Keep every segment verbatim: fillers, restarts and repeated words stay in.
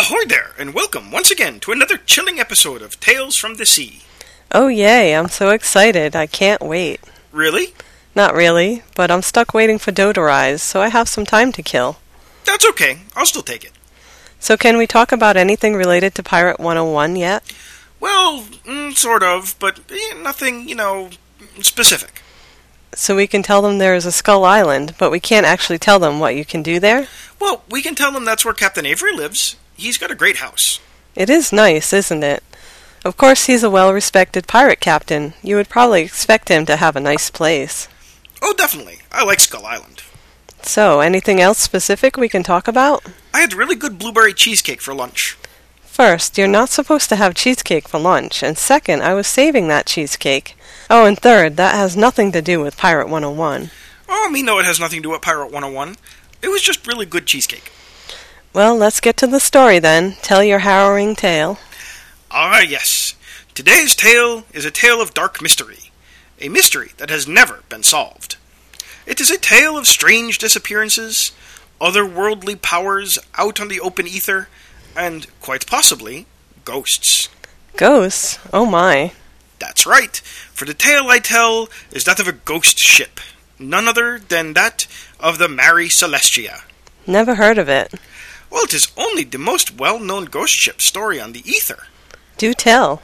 Ahoy there, and welcome once again to another chilling episode of Tales from the Sea. Oh yay, I'm so excited, I can't wait. Really? Not really, but I'm stuck waiting for dough to rise, so I have some time to kill. That's okay, I'll still take it. So can we talk about anything related to Pirate one oh one yet? Well, mm, sort of, but eh, nothing, you know, specific. So we can tell them there is a Skull Island, but we can't actually tell them what you can do there? Well, we can tell them that's where Captain Avery lives. He's got a great house. It is nice, isn't it? Of course he's a well-respected pirate captain. You would probably expect him to have a nice place. Oh, definitely. I like Skull Island. So, anything else specific we can talk about? I had really good blueberry cheesecake for lunch. First, you're not supposed to have cheesecake for lunch, and second, I was saving that cheesecake. Oh, and third, that has nothing to do with Pirate one oh one. Oh, me know it has nothing to do with Pirate one oh one. It was just really good cheesecake. Well, let's get to the story then. Tell your harrowing tale. Ah, yes. Today's tale is a tale of dark mystery. A mystery that has never been solved. It is a tale of strange disappearances, otherworldly powers out on the open ether, and, quite possibly, ghosts. Ghosts? Oh my. That's right, for the tale I tell is that of a ghost ship, none other than that of the Mary Celestia. Never heard of it. Well, it is only the most well-known ghost ship story on the ether. Do tell.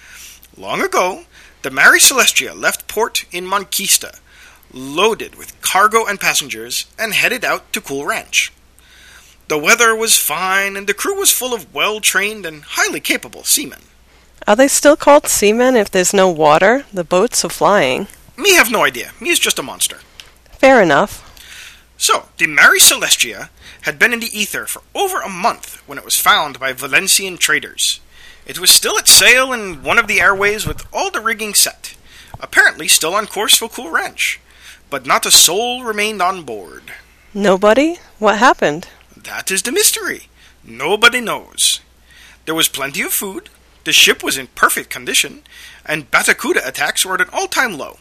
Long ago, the Mary Celestia left port in Monquista, loaded with cargo and passengers, and headed out to Cool Ranch. The weather was fine, and the crew was full of well-trained and highly capable seamen. Are they still called seamen if there's no water? The boats are flying. Me have no idea. Me is just a monster. Fair enough. So, the Mary Celestia had been in the ether for over a month when it was found by Valencian traders. It was still at sail in one of the airways with all the rigging set, apparently still on course for Cool Ranch, but not a soul remained on board. Nobody? What happened? That is the mystery. Nobody knows. There was plenty of food, the ship was in perfect condition, and Batacuda attacks were at an all-time low.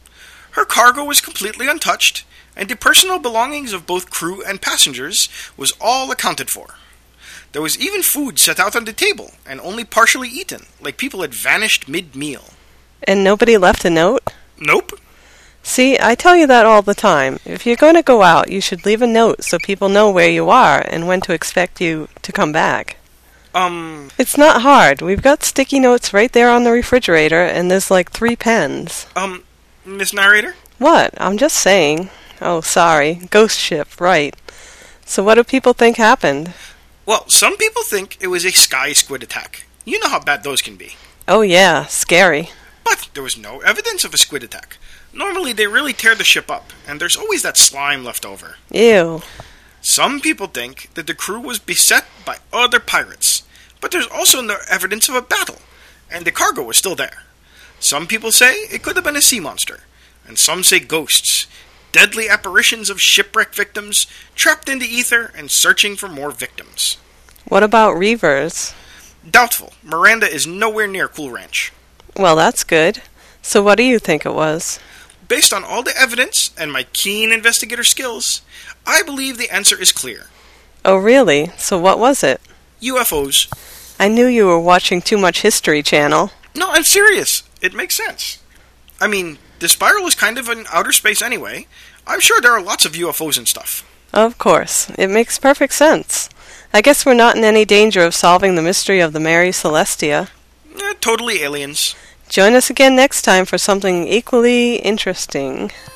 Her cargo was completely untouched, and the personal belongings of both crew and passengers was all accounted for. There was even food set out on the table, and only partially eaten, like people had vanished mid-meal. And nobody left a note? Nope. See, I tell you that all the time. If you're going to go out, you should leave a note so people know where you are and when to expect you to come back. Um... It's not hard. We've got sticky notes right there on the refrigerator, and there's like three pens. Um, Miss Narrator? What? I'm just saying. Oh, sorry. Ghost ship, right. So what do people think happened? Well, some people think it was a sky squid attack. You know how bad those can be. Oh yeah, scary. But there was no evidence of a squid attack. Normally they really tear the ship up, and there's always that slime left over. Ew. Some people think that the crew was beset by other pirates, but there's also no evidence of a battle, and the cargo was still there. Some people say it could have been a sea monster, and some say ghosts, deadly apparitions of shipwreck victims trapped in the ether and searching for more victims. What about reavers? Doubtful. Miranda is nowhere near Cool Ranch. Well, that's good. So what do you think it was? Based on all the evidence and my keen investigator skills, I believe the answer is clear. Oh, really? So what was it? U F Os. I knew you were watching too much History Channel. No, I'm serious. It makes sense. I mean, the spiral is kind of in outer space anyway. I'm sure there are lots of U F Os and stuff. Of course. It makes perfect sense. I guess we're not in any danger of solving the mystery of the Mary Celestia. Eh, totally aliens. Join us again next time for something equally interesting.